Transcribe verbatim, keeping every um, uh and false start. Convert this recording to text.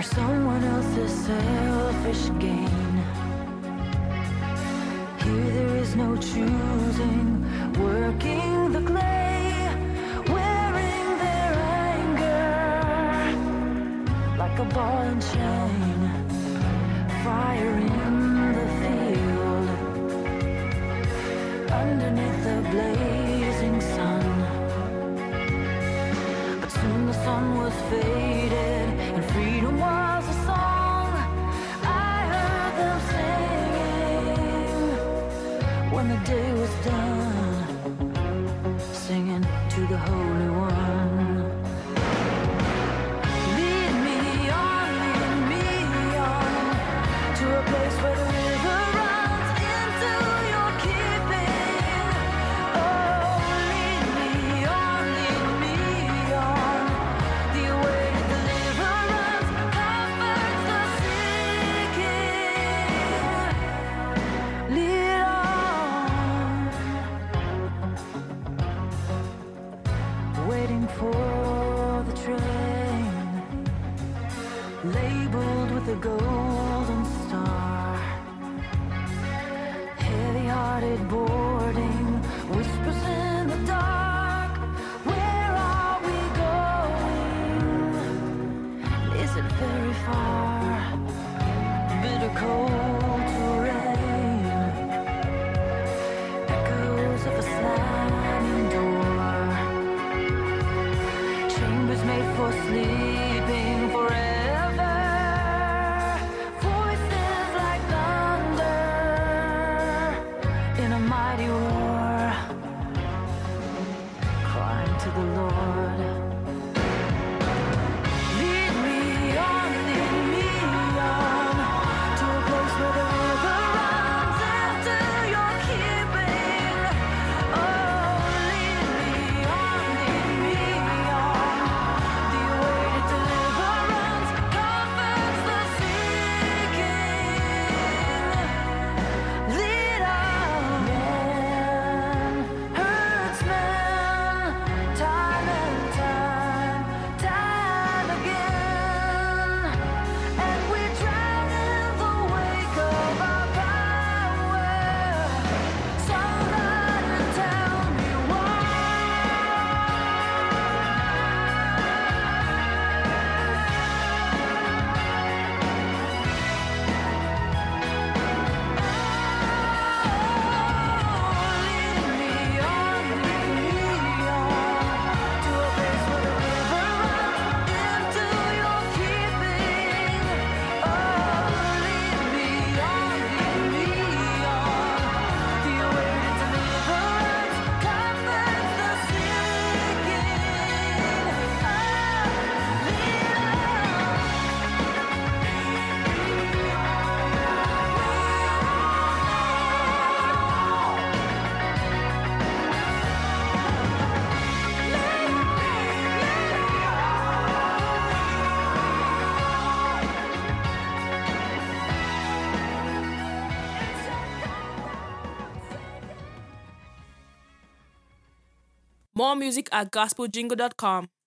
someone else's selfish gain. Here there is no choosing, working the clay, wearing their anger like a ball and chain, fire in the field, underneath the blazing sun. But soon the sun was faded and freedom was a song. I heard them singing when the day was done, singing to the Holy One. Lead me on, lead me on, to a place where the river runs into your keeping. Oh, lead me on, lead me on, the awaited deliverance comforts the seeking. Lead on, waiting for the train, labeled with a golden star. Heavy-hearted boarding, whispers in the dark. Where are we going? Is it very far? Bitter cold terrain, echoes of a slamming door, chambers made for sleeping forever, voices like thunder in a mighty roar, crying to the Lord. Lead me on, lead me on, to a place where the river runs into your keeping. Oh, lead me on, lead me on, the awaited deliverance comforts the seeking. Lead on, man, herdsman, time and time, time again, and we drown in the wake of our power. Somebody tell me why. Lead me on, lead me on, to a place where the river runs into your keeping. Oh, lead me on, lead me on, the awaited deliverance comforts the seeking. Oh, lead More music at gospel jingle dot com.